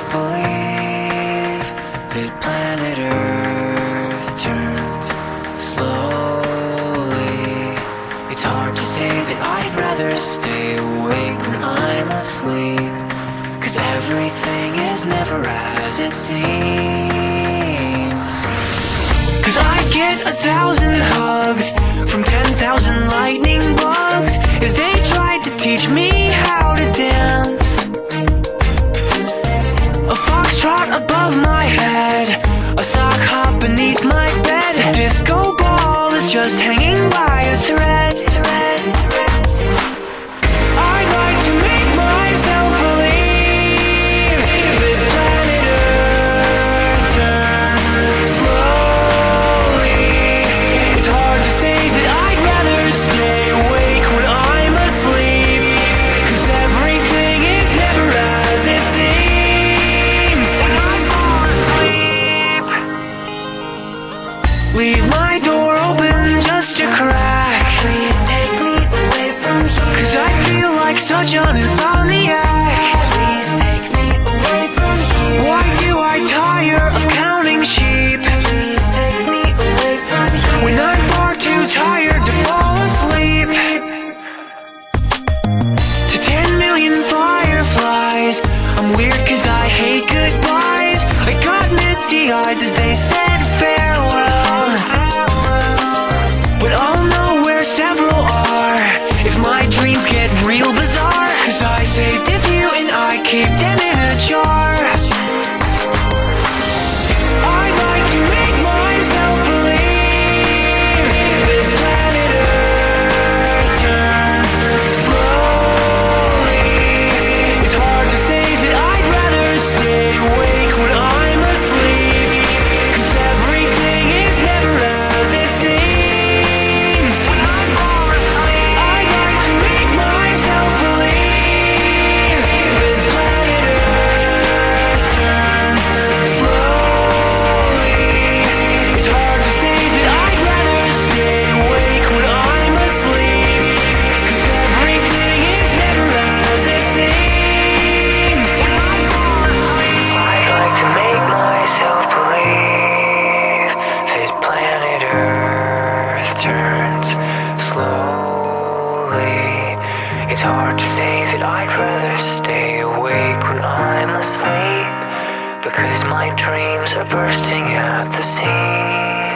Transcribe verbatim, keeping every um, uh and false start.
believe that planet Earth turns slowly. It's hard to say that I'd rather stay awake when I'm asleep, 'cause everything is never as it seems. 'Cause I get a thousand hugs from ten thousand lightning bugs as they tried to teach me how to dance. A foxtrot above my head, a sock hop beneath my bed, a disco ball is just hanging by a thread. I'd like to make myself believe that planet Earth turns slowly. It's hard to say that I'd rather stay awake when I'm asleep, 'cause everything is never as it seems. Leave my door open just a crack. Please take me away from here, 'cause I feel like such an insomniac. Please take me away from here. Why do I tire of counting sheep? Please take me away from here, when I'm far too tired to fall asleep. To ten million fireflies, I'm weird 'cause I hate goodbyes. I got misty eyes as they said farewell, but I'll know where several are if my dreams get real bizarre, 'cause I saved a few and I keep them in a jar. I'd like to make myself believe that planet Earth turns slowly. It's hard to say that I'd rather stay awake when I'm asleep, 'cause everything is never as it seems. I'd like to make myself believe that planet Earth turns slowly. It's hard to say that I'd rather stay awake when I'm asleep, 'cause everything is never as it seems. I'd like to make myself believe that planet Earth turns slowly. It's hard to say that I'd rather stay awake when I'm asleep, because my dreams are bursting at the seams.